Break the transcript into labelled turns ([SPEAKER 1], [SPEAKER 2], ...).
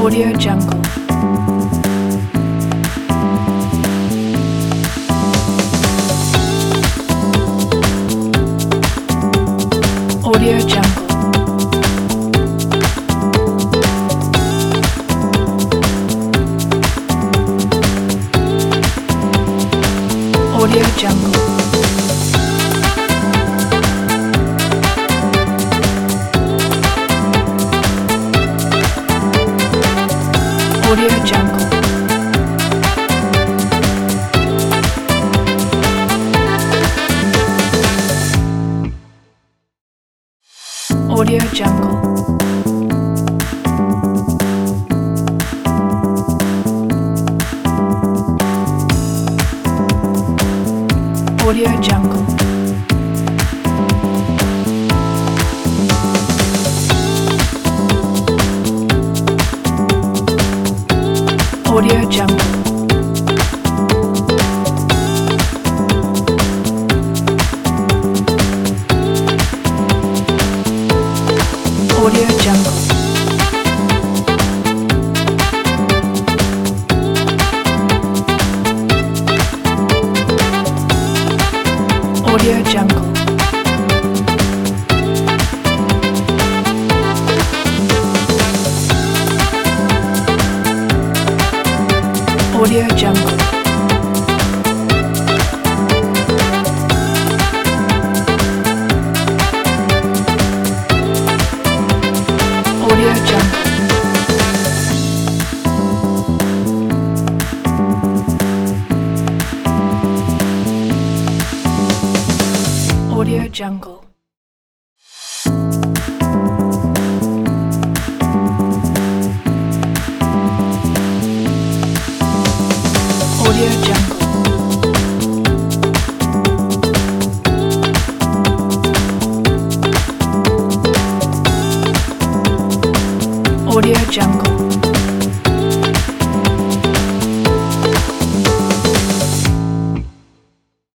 [SPEAKER 1] Audio Jungle. Audio Jungle. Audio Jungle. Audio Jungle. Audio Jungle. Audio Jungle. Audio Jungle. Audio Jungle. Audio Jungle. Audio Jungle. Audio Jungle. Audio Jungle. Audio Jungle.